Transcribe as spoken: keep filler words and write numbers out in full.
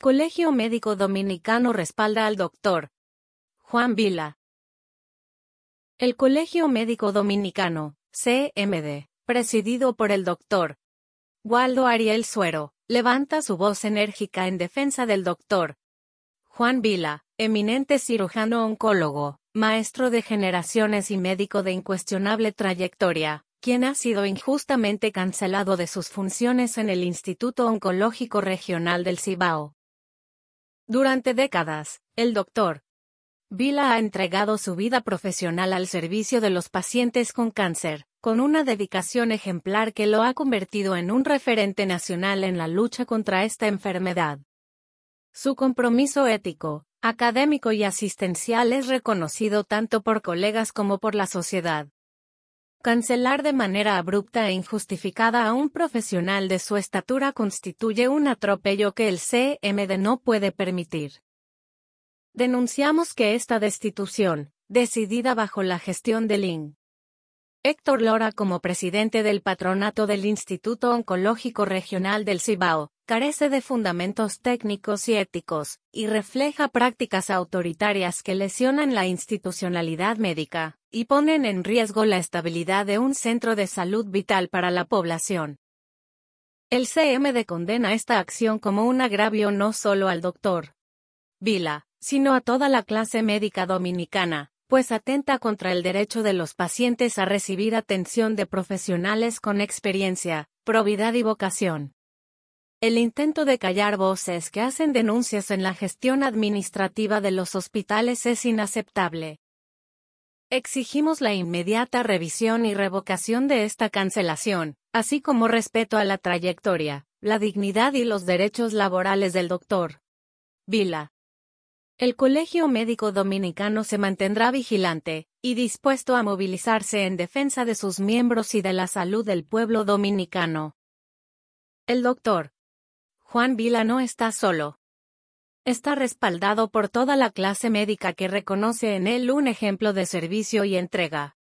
Colegio Médico Dominicano respalda al doctor Juan Vila. El Colegio Médico Dominicano, C M D, presidido por el doctor Waldo Ariel Suero, levanta su voz enérgica en defensa del doctor Juan Vila, eminente cirujano oncólogo, maestro de generaciones y médico de incuestionable trayectoria, quien ha sido injustamente cancelado de sus funciones en el Instituto Oncológico Regional del Cibao. Durante décadas, el doctor Vila ha entregado su vida profesional al servicio de los pacientes con cáncer, con una dedicación ejemplar que lo ha convertido en un referente nacional en la lucha contra esta enfermedad. Su compromiso ético, académico y asistencial es reconocido tanto por colegas como por la sociedad. Cancelar de manera abrupta e injustificada a un profesional de su estatura constituye un atropello que el C M D no puede permitir. Denunciamos que esta destitución, decidida bajo la gestión del Ing. Héctor Lora como presidente del patronato del Instituto Oncológico Regional del Cibao, carece de fundamentos técnicos y éticos, y refleja prácticas autoritarias que lesionan la institucionalidad médica, y ponen en riesgo la estabilidad de un centro de salud vital para la población. El C M D condena esta acción como un agravio no solo al doctor Vila, sino a toda la clase médica dominicana, pues atenta contra el derecho de los pacientes a recibir atención de profesionales con experiencia, probidad y vocación. El intento de callar voces que hacen denuncias en la gestión administrativa de los hospitales es inaceptable. Exigimos la inmediata revisión y revocación de esta cancelación, así como respeto a la trayectoria, la dignidad y los derechos laborales del doctor Vila. El Colegio Médico Dominicano se mantendrá vigilante y dispuesto a movilizarse en defensa de sus miembros y de la salud del pueblo dominicano. El doctor Juan Vila no está solo. Está respaldado por toda la clase médica que reconoce en él un ejemplo de servicio y entrega.